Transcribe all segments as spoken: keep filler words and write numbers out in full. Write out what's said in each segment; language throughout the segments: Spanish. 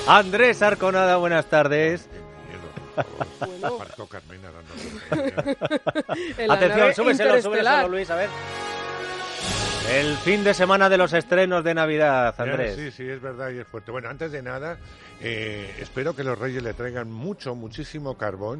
Andrés Arconada, buenas tardes. Bueno. Parto Carmena dando Atención, súbeselo, súbeselo, Luis, a ver. El fin de semana de los estrenos de Navidad, Andrés. Sí, sí, es verdad y es fuerte. Bueno, antes de nada, eh, espero que los Reyes le traigan mucho, muchísimo carbón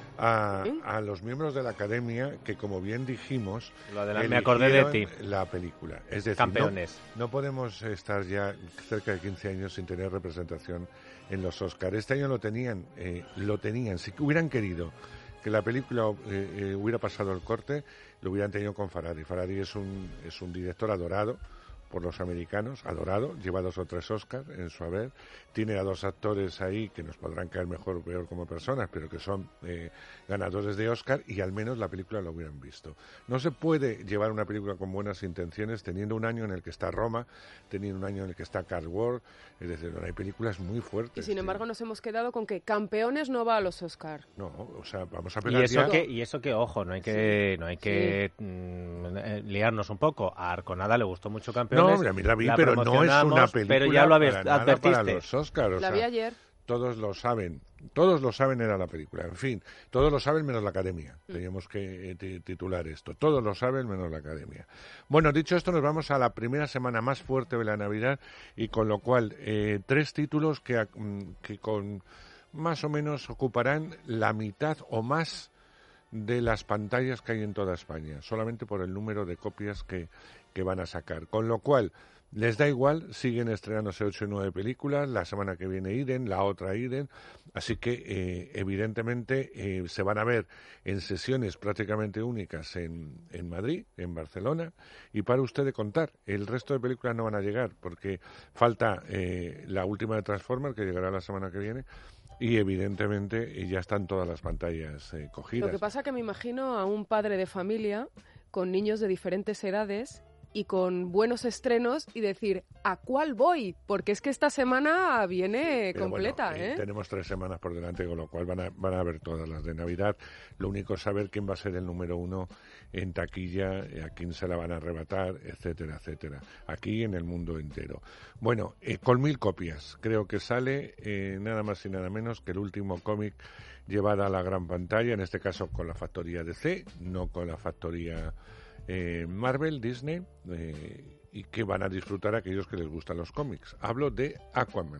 a, ¿Eh? a los miembros de la Academia que, como bien dijimos, Lo de la, me acordé de ti. La película. Es decir, Campeones. No, no podemos estar ya cerca de quince años sin tener representación en los Oscars. Este año lo tenían, eh, lo tenían. Si hubieran querido que la película eh, eh, hubiera pasado el corte, lo hubieran tenido con Farhadi. Farhadi es un, es un director adorado por los americanos, adorado, lleva dos o tres Oscars en su haber, tiene a dos actores ahí que nos podrán caer mejor o peor como personas, pero que son eh, ganadores de Oscar y al menos la película lo hubieran visto. No se puede llevar una película con buenas intenciones teniendo un año en el que está Roma, teniendo un año en el que está Card War, es decir, hay películas muy fuertes. Y sin embargo tío. nos hemos quedado con que Campeones no va a los Oscar. No, o sea, vamos a pegar y eso ya... que y eso que ojo, no hay que sí. no hay que sí. mm, liarnos un poco. A Arconada le gustó mucho Campeones. No, hombre, a mí la vi, la pero no es una película pero ya lo habéis, para, advertiste. para los Oscars. O la sea, vi ayer. Todos lo saben, todos lo saben era la película. En fin, todos lo saben menos la Academia. Mm. Teníamos que eh, titular esto. Todos lo saben menos la Academia. Bueno, dicho esto, nos vamos a la primera semana más fuerte de la Navidad y con lo cual eh, tres títulos que, que con más o menos ocuparán la mitad o más de las pantallas que hay en toda España, solamente por el número de copias que, que van a sacar. Con lo cual, les da igual, siguen estrenándose ocho y nueve películas, la semana que viene Iden, la otra Iden, así que eh, evidentemente eh, se van a ver en sesiones prácticamente únicas en, en Madrid, en Barcelona, y para usted de contar, el resto de películas no van a llegar, porque falta eh, la última de Transformers, que llegará la semana que viene, y evidentemente ya están todas las pantallas eh, cogidas. Lo que pasa que me imagino a un padre de familia con niños de diferentes edades y con buenos estrenos y decir, ¿a cuál voy? Porque es que esta semana viene Pero completa, bueno, eh, ¿eh? Tenemos tres semanas por delante, con lo cual van a, van a ver todas las de Navidad. Lo único es saber quién va a ser el número uno en taquilla, a quién se la van a arrebatar, etcétera, etcétera. Aquí en el mundo entero. Bueno, eh, con mil copias. Creo que sale eh, nada más y nada menos que el último cómic llevado a la gran pantalla, en este caso con la factoría D C, no con la factoría... Eh, Marvel, Disney, eh, y que van a disfrutar aquellos que les gustan los cómics. Hablo de Aquaman.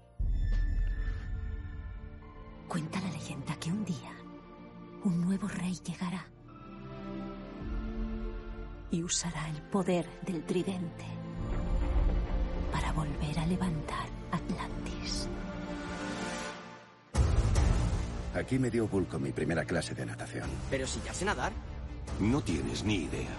Cuenta la leyenda que un día un nuevo rey llegará y usará el poder del tridente para volver a levantar Atlantis. Aquí me dio Bulko mi primera clase de natación. Pero si ya sé nadar. No tienes ni idea.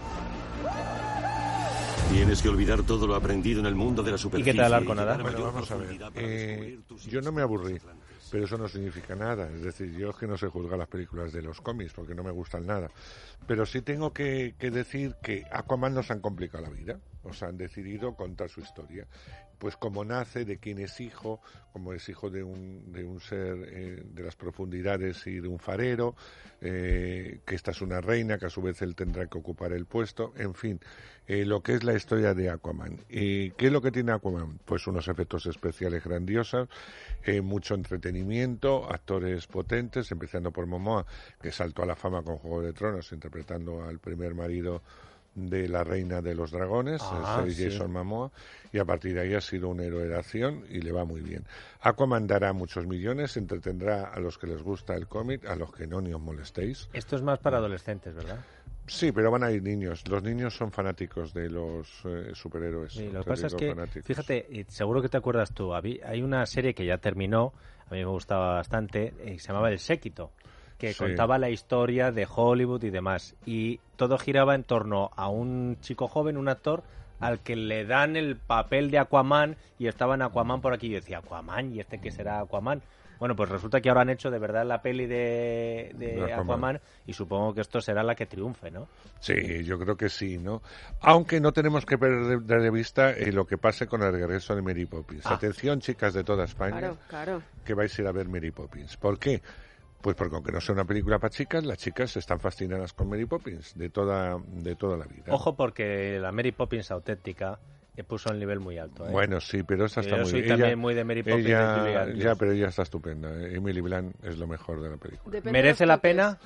Tienes que olvidar todo lo aprendido en el mundo de la superficie. ¿Y qué tal, Arconada? Bueno, vamos a ver. Eh, yo no me aburrí, pero eso no significa nada. Es decir, yo es que no sé juzgar las películas de los cómics porque no me gustan nada. Pero sí tengo que, que decir que Aquaman nos han complicado la vida. O sea, han decidido contar su historia. Pues como nace, de quién es hijo, como es hijo de un, de un ser eh, de las profundidades y de un farero, eh, que esta es una reina, que a su vez él tendrá que ocupar el puesto, en fin, eh, lo que es la historia de Aquaman. ¿Y qué es lo que tiene Aquaman? Pues unos efectos especiales grandiosos, eh, mucho entretenimiento, actores potentes, empezando por Momoa, que saltó a la fama con Juego de Tronos, interpretando al primer marido de la reina de los dragones, ah, el sí. Jason Momoa, y a partir de ahí ha sido un héroe de acción y le va muy bien. Aquaman dará muchos millones, entretendrá a los que les gusta el cómic, a los que no, ni os molestéis. Esto es más para adolescentes, ¿verdad? Sí, pero van a ir niños. Los niños son fanáticos de los eh, superhéroes. Sí, lo que Te pasa es digo, que, fanáticos. fíjate, seguro que te acuerdas tú, hay una serie que ya terminó, a mí me gustaba bastante, eh, se llamaba El Séquito, que sí. contaba la historia de Hollywood y demás, y todo giraba en torno a un chico joven, un actor, al que le dan el papel de Aquaman, y estaba en Aquaman por aquí, y yo decía, ¿Aquaman? ¿Y este qué será Aquaman? Bueno, pues resulta que ahora han hecho de verdad la peli de, de, de Aquaman. Aquaman, y supongo que esto será la que triunfe, ¿no? Sí, yo creo que sí, ¿no? Aunque no tenemos que perder de vista eh, lo que pase con el regreso de Mary Poppins. Ah. Atención, chicas de toda España, claro, claro. que vais a ir a ver Mary Poppins. ¿Por qué? Pues porque aunque no sea una película para chicas, las chicas están fascinadas con Mary Poppins de toda, de toda la vida. Ojo, porque la Mary Poppins auténtica puso el nivel muy alto. ¿eh? Bueno, sí, pero esta está yo muy soy bien. también muy de Mary Poppins. Ella, de Julie Andrews. ya, pero ella está estupenda. ¿eh? Emily Blunt es lo mejor de la película. Depende ¿Merece de la los toques. pena?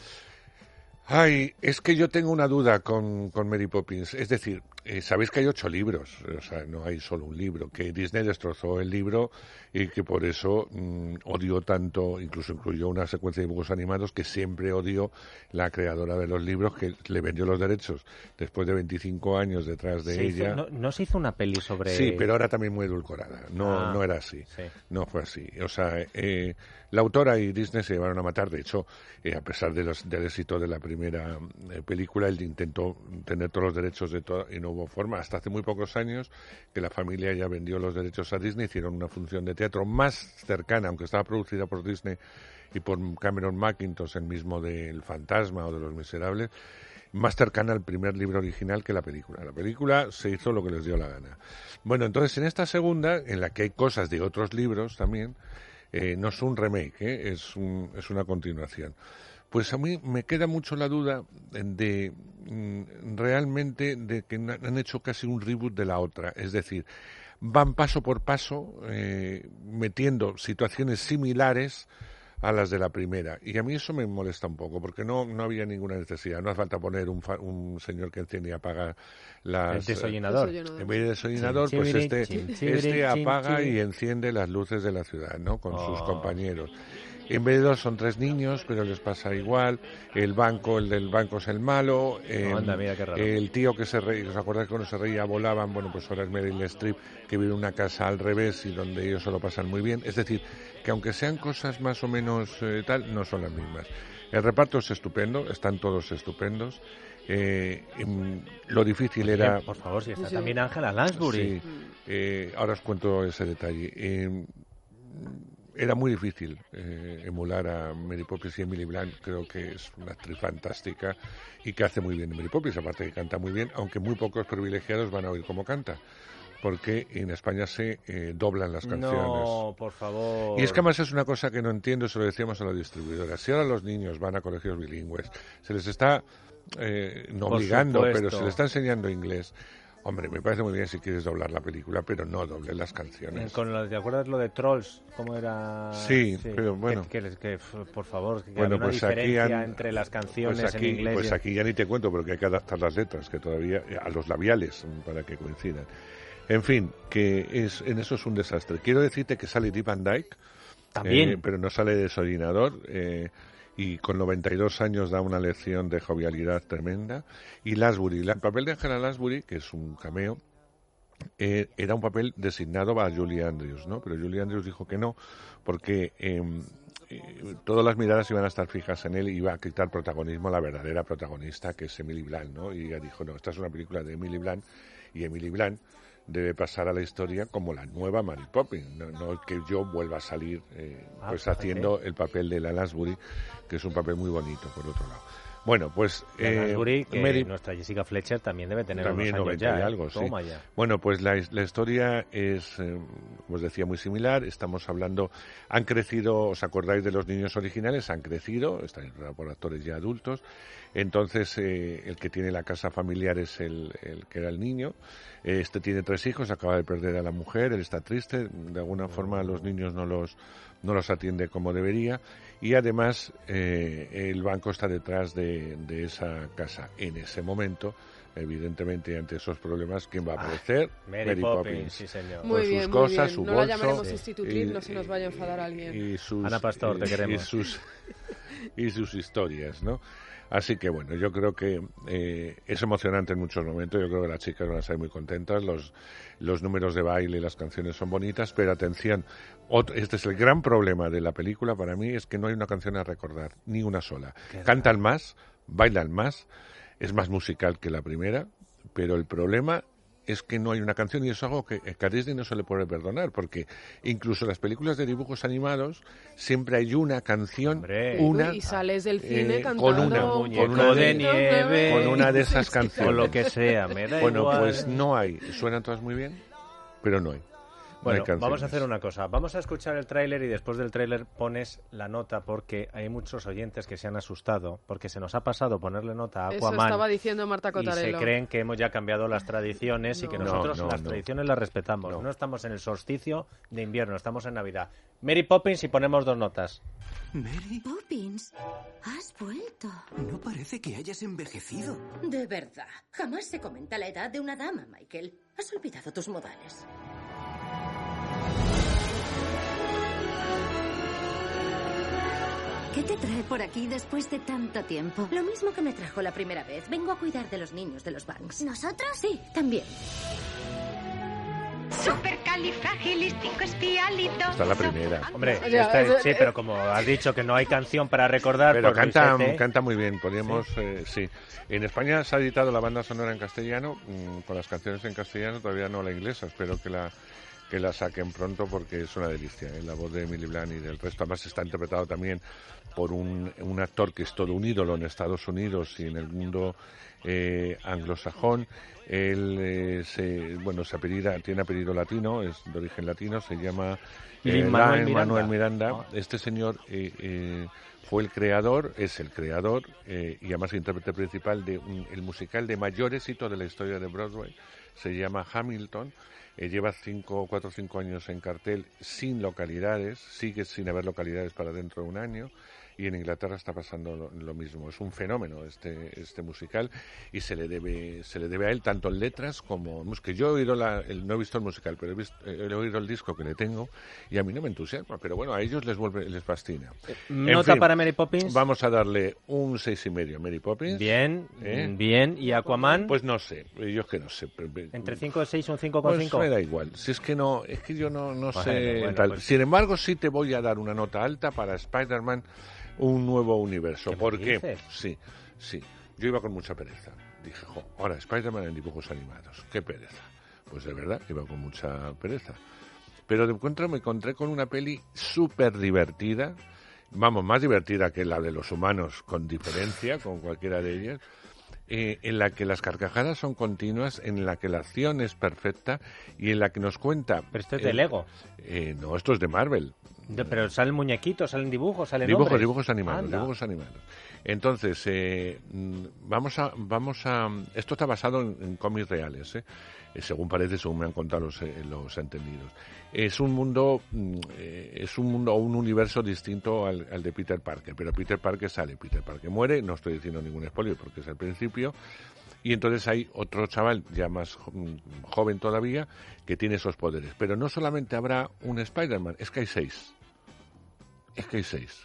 Ay, es que yo tengo una duda con, con Mary Poppins. Es decir, eh, sabéis que hay ocho libros, o sea, no hay solo un libro, que Disney destrozó el libro y que por eso mmm, odió tanto, incluso incluyó una secuencia de dibujos animados que siempre odió la creadora de los libros, que le vendió los derechos después de veinticinco años detrás de Se ella. hizo- no, no se hizo una peli sobre... Sí, pero ahora también muy edulcorada. No, Ah, no era así. sí. No fue así. O sea, eh, la autora y Disney se llevaron a matar. De hecho, eh, a pesar de los, del éxito de la primera eh, película, él intentó tener todos los derechos de todo y no hubo forma. Hasta hace muy pocos años que la familia ya vendió los derechos a Disney, hicieron una función de teatro más cercana, aunque estaba producida por Disney y por Cameron Mackintosh, el mismo de El Fantasma o de Los Miserables, más cercana al primer libro original que la película. La película se hizo lo que les dio la gana. Bueno, entonces en esta segunda, en la que hay cosas de otros libros también, eh, no es un remake, ¿eh? es, un, es una continuación. Pues a mí me queda mucho la duda de mm, realmente de que han hecho casi un reboot de la otra. Es decir, van paso por paso eh, metiendo situaciones similares a las de la primera. Y a mí eso me molesta un poco, porque no, no había ninguna necesidad. No hace falta poner un, fa- un señor que enciende y apaga las... El desollinador. Desollinador. En vez de desollinador, Chin, pues chibiri, este, chin, este chibiri, apaga chin, y chibiri. enciende las luces de la ciudad, ¿no? Con sus Oh. compañeros. En vez de dos son tres niños, pero les pasa igual. El banco, el del banco es el malo. eh, Anda, mira qué raro. El tío que se reía, ¿os acordáis que cuando se reía volaban? Bueno, pues ahora es Meryl Streep, que vive en una casa al revés y donde ellos se lo pasan muy bien. Es decir, que aunque sean cosas más o menos eh, tal, no son las mismas. El reparto es estupendo, están todos estupendos. Eh, em, lo difícil Oye, era... por favor, si está Sí. también Angela Lansbury. Sí, eh, ahora os cuento ese detalle. Eh, era muy difícil eh, emular a Mary Poppins y Emily Blunt. Creo que es una actriz fantástica y que hace muy bien Mary Poppins, aparte que canta muy bien, aunque muy pocos privilegiados van a oír cómo canta, porque en España se eh, doblan las canciones. No, por favor. Y es que además es una cosa que no entiendo, se lo decíamos a la distribuidora. Si ahora los niños van a colegios bilingües, se les está eh, no Por obligando, supuesto. pero se les está enseñando inglés. Hombre, me parece muy bien si quieres doblar la película, pero no dobles las Eh, canciones. Con lo, ¿te acuerdas lo de Trolls? ¿Cómo era? Sí, pero bueno. Que, que- que, f- por favor, que Bueno, haya una pues aquí diferencia han- entre las canciones Pues aquí, en inglés. pues y- aquí ya ni te cuento, porque hay que adaptar las letras, que todavía, a los labiales, para que coincidan. En fin, que es en eso es un desastre. Quiero decirte que sale Dick Van Dyke, También. eh, pero no sale desollinador, eh, y con noventa y dos años da una lección de jovialidad tremenda. Y Lansbury, el papel de Angela Lansbury, que es un cameo, eh, era un papel designado para Julie Andrews, ¿no? Pero Julie Andrews dijo que no, porque eh, eh, todas las miradas iban a estar fijas en él y iba a quitar protagonismo a la verdadera protagonista, que es Emily Blunt, ¿no? Y ella dijo, no, esta es una película de Emily Blunt, y Emily Blunt debe pasar a la historia como la nueva Mary Poppins, no, no que yo vuelva a salir eh, Ah, pues fíjate. haciendo el papel de la Lansbury, que es un papel muy bonito, por otro lado. Bueno, pues... La eh, Lansbury, que Mary- nuestra Jessica Fletcher también debe tener también unos años noventa ya. y ¿eh? algo, sí. Toma ya. Bueno, pues la, la historia es, eh, como os decía, muy similar. Estamos hablando, han crecido, ¿os acordáis de los niños originales? Han crecido, están interpretados por actores ya adultos. Entonces, eh, el que tiene la casa familiar es el, el que era el niño. Este tiene tres hijos, acaba de perder a la mujer, él está triste. De alguna forma, a los niños no los, no los atiende como debería. Y además, eh, el banco está detrás de, de esa casa. En ese momento, evidentemente, ante esos problemas, ¿quién va a aparecer? Mary, Mary Poppins, Poppins. sí señor. Muy sus bien, muy cosas, bien. su No la bolso, llamaremos sí. Institutriz, y- no se nos vaya a enfadar alguien. Y sus, Ana Pastor, te y- queremos. Y sus, y sus historias, ¿no? Así que bueno, yo creo que eh, es emocionante en muchos momentos. Yo creo que las chicas van a estar muy contentas. Los, los números de baile y las canciones son bonitas, pero atención, otro, este es el gran problema de la película para mí, es que no hay una canción a recordar, ni una sola. Cantan más, bailan más, es más musical que la primera, pero el problema es que no hay una canción, y eso es algo que, que a Disney no se le puede perdonar, porque incluso en las películas de dibujos animados siempre hay una canción, Hombre. una Uy, y sales del cine eh, cantando con una, un muñeco con una de nieve. con una de esas O canciones. lo que sea, me da Bueno, igual. pues no hay. Suenan todas muy bien, pero no hay. Bueno, no vamos a hacer una cosa. Vamos a escuchar el tráiler y después del tráiler pones la nota porque hay muchos oyentes que se han asustado porque se nos ha pasado ponerle nota a Aquaman. Eso estaba diciendo Marta Cotarello. Y se creen que hemos ya cambiado las tradiciones no. y que nosotros no, no, las no. tradiciones las respetamos. No. no estamos en el solsticio de invierno, estamos en Navidad. Mary Poppins y ponemos dos notas. ¿Mary? Poppins, has vuelto. No parece que hayas envejecido. De verdad, jamás se comenta la edad de una dama, Michael. Has olvidado tus modales. ¿Qué te trae por aquí después de tanto tiempo? Lo mismo que me trajo la primera vez. Vengo a cuidar de los niños de los Banks. ¿Nosotros? Sí, también. Supercalifragilisticoespialidoso. Esta es la primera. Hombre, Ya, esta- eso- sí, pero como has dicho que no hay canción para recordar, Pero pues canta, Luisete, canta muy bien, podríamos, sí. Eh, sí. En España se ha editado la banda sonora en castellano, mmm, con las canciones en castellano, todavía no la inglesa, espero que la que la saquen pronto porque es una delicia, ¿eh? La voz de Emily Blunt y del resto, además está interpretado también por un, un actor que es todo un ídolo en Estados Unidos y en el mundo eh, anglosajón. Él eh, se, bueno, se apellida, tiene apellido latino, es de origen latino, se llama eh, Lin-Manuel Miranda. Manuel Miranda. Ah. Este señor eh, eh, fue el creador, es el creador eh, y además intérprete principal de un, el musical de mayor éxito de la historia de Broadway. Se llama Hamilton. Eh, lleva cinco, cuatro o cinco años en cartel sin localidades, sigue sin haber localidades para dentro de un año. Y en Inglaterra está pasando lo, lo mismo. Es un fenómeno este este musical y se le debe se le debe a él tanto en letras como que yo he oído la, el, no he visto el musical, pero he, visto, he oído el disco que le tengo y a mí no me entusiasma, pero bueno, a ellos les vuelve les fascina. Nota fin, para Mary Poppins. Vamos a darle un seis y medio a Mary Poppins. Bien, ¿Eh? bien. ¿Y Aquaman? Pues no sé, yo es que no sé. Entre cinco y seis, un cinco con Pues cinco. me da igual. Si es que no, es que yo no, no Bueno, sé. bueno, tal. pues- Sin embargo, sí te voy a dar una nota alta para Spider-Man, un nuevo universo. ¿Qué me ¿Por qué? dices? Sí, sí. Yo iba con mucha pereza. Dije, jo, ahora Spider-Man en dibujos animados. Qué pereza. Pues de verdad, iba con mucha pereza. Pero de encuentro me encontré con una peli súper divertida. Vamos, más divertida que la de los humanos, con diferencia, con cualquiera de ellas. Eh, en la que las carcajadas son continuas, en la que la acción es perfecta y en la que nos cuenta... Pero esto es eh, de Lego. eh, no, esto es de Marvel. De- pero salen muñequitos, salen dibujos, salen Dibujos, nombres. dibujos animados, Anda. dibujos animados. Entonces, eh, mm, vamos a, vamos a, esto está basado en, en cómics reales, ¿eh? Eh, según parece, según me han contado los, eh, los entendidos. Es un mundo, mm, eh, es un mundo o un universo distinto al, al de Peter Parker, pero Peter Parker sale, Peter Parker muere, no estoy diciendo ningún spoiler porque es el principio, y entonces hay otro chaval ya más jo- mm, joven todavía que tiene esos poderes. Pero no solamente habrá un Spider-Man, es que hay seis. Es que hay seis.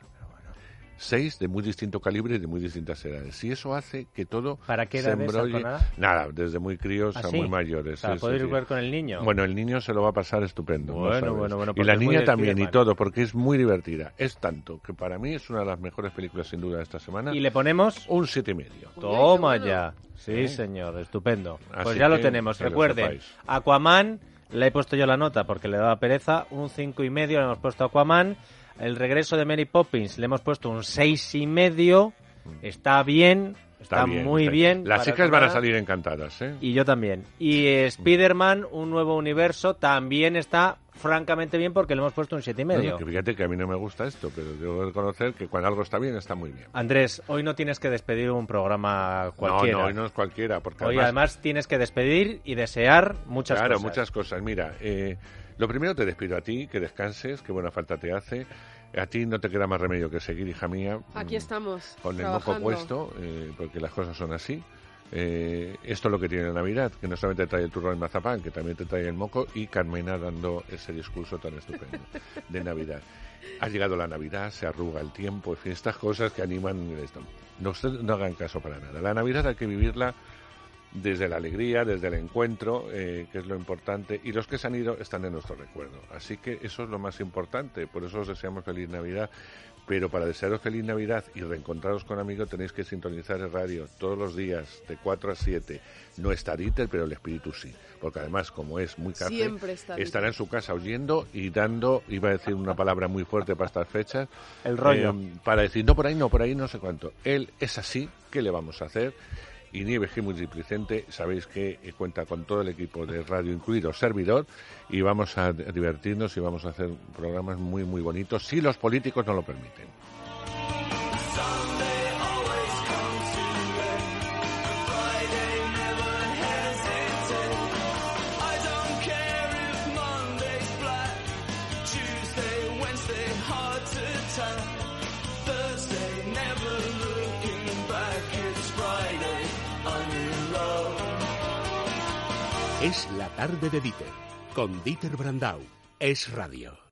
Seis de muy distinto calibre y de muy distintas edades. Y eso hace que todo ¿Para qué se edades, embrolle. Alconada? Nada, desde muy críos ¿Ah, a sí? muy mayores. Para sí, poder sí, sí. ver con el niño. Bueno, el niño se lo va a pasar estupendo. no Bueno, sabes. bueno, bueno, Y porque la es muy niña de también, y Spiderman. todo, porque es muy divertida. Es tanto que para mí es una de las mejores películas sin duda de esta semana. Y le ponemos... Un siete y medio. Toma Uy, qué bueno. ya. Sí, señor, estupendo. Así Pues ya lo que, tenemos. que lo Recuerden, sepáis. Aquaman, le he puesto yo la nota porque le daba pereza, un cinco y medio le hemos puesto a Aquaman. El regreso de Mary Poppins le hemos puesto un seis y medio. Está bien, está, muy está bien. Las para chicas van a Alconada. salir encantadas, ¿eh? Y yo también. Y eh, Spider-Man, un nuevo universo, también está francamente bien porque le hemos puesto un siete y medio. Bueno, que fíjate que a mí no me gusta esto, pero debo reconocer que cuando algo está bien, está muy bien. Andrés, hoy no tienes que despedir un programa cualquiera. No, no, hoy no es cualquiera, porque Hoy además, además tienes que despedir y desear muchas claro, cosas. muchas cosas. Mira, eh, lo primero te despido a ti, que descanses, que buena falta te hace. A ti no te queda más remedio que seguir, hija mía. Aquí estamos, Con el trabajando. moco puesto, eh, porque las cosas son así. Eh, esto es lo que tiene la Navidad, que no solamente trae el turrón y mazapán, que también te trae el moco, y Carmena dando ese discurso tan estupendo de Navidad. Ha llegado la Navidad, se arruga el tiempo, en fin, estas cosas que animan esto. No, ustedes no hagan caso para nada. La Navidad hay que vivirla desde la alegría, desde el encuentro, eh, que es lo importante, y los que se han ido están en nuestro recuerdo. Así que eso es lo más importante, por eso os deseamos feliz Navidad. Pero para desearos feliz Navidad y reencontraros con amigos tenéis que sintonizar el radio todos los días de cuatro a siete. No está Dieter, pero el espíritu sí. Porque además, como es muy café, Siempre está Dieter. estará en su casa oyendo y dando, iba a decir una palabra muy fuerte para estas fechas. El rollo. eh, para decir, no, por ahí no, por ahí no sé cuánto. Él es así, ¿qué le vamos a hacer? y Nieves G. Multiplicente. Sabéis que eh, cuenta con todo el equipo de radio, incluido servidor, y vamos a divertirnos y vamos a hacer programas muy, muy bonitos, si los políticos no lo permiten. Es la tarde de Dieter, con Dieter Brandau. Es radio.